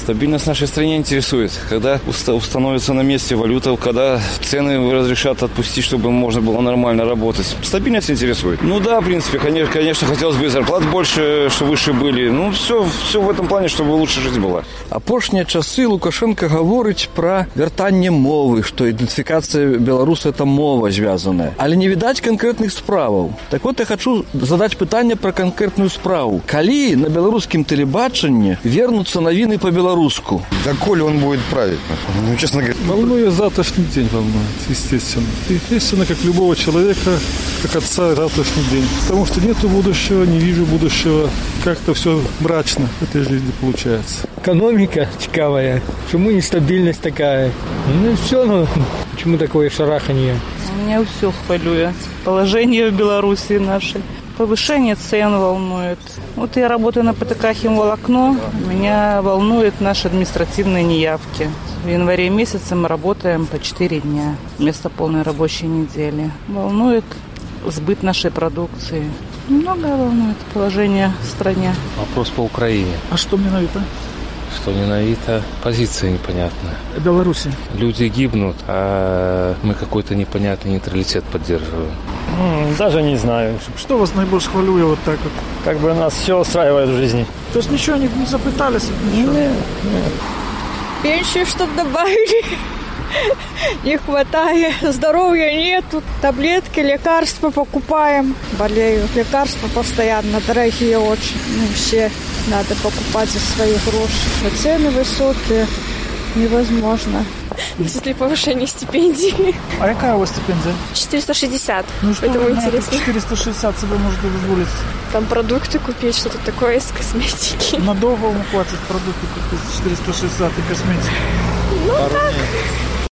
Стабильность нашей стране интересует. Когда установится на месте валюта, когда цены разрешат отпустить, чтобы можно было нормально работать. Стабильность интересует. Ну да, в принципе, конечно, хотелось бы и зарплат больше, что выше были. Ну, все в этом плане, чтобы лучше жизнь была. Апошнія часы Лукашенко говорить про вяртанне мовы, што ідэнтыфікацыя беларуса – это мова звязаная. Але не відаць канкрэтных справаў. Так вот, я хочу задаць пытанне про канкрэтную справу. Калі на беларускім тэлебачанні вернуцца навіны по-беларуску? Доколе он будет править? Ну, честно говоря. Волнует завтрашний день, волнует, естественно. Естественно, как любого человека, как отца, завтрашний день. Потому что нету будущего, не вижу будущего. Как-то все мрачно в этой жизни получается. Экономика цікавая. Почему нестабильность такая? Ну, все, почему такое шараханье? Меня все хвалюет. Положение в Беларуси нашей. Повышение цен волнует. Вот я работаю на ПТК «Химволокно». Меня волнуют наши административные неявки. В январе месяце мы работаем по 4 дня вместо полной рабочей недели. Волнует сбыт нашей продукции. Многое волнует положение в стране. Вопрос по Украине. А что миновито? Что ненавито? Позиция непонятная. Беларуси. Люди гибнут, а мы какой-то непонятный нейтралитет поддерживаем. Даже не знаю. Что вас наибольше хвалюет вот так вот? Как бы нас все устраивает в жизни. То есть ничего не запытались? Нет. Пенсию, чтобы добавили. Не хватает. Здоровья нету. Таблетки, лекарства покупаем. Болею. Лекарства постоянно дорогие очень. Все надо покупать за свои гроши. Но цены высокие. Невозможно. Если повышение стипендий. А какая у вас стипендия? 460. Ну что поэтому вы интересно. 460 себе можете позволить? Там продукты купить, что-то такое из косметики. Надолго вам хватит продукты купить 460 и косметики? Ну да,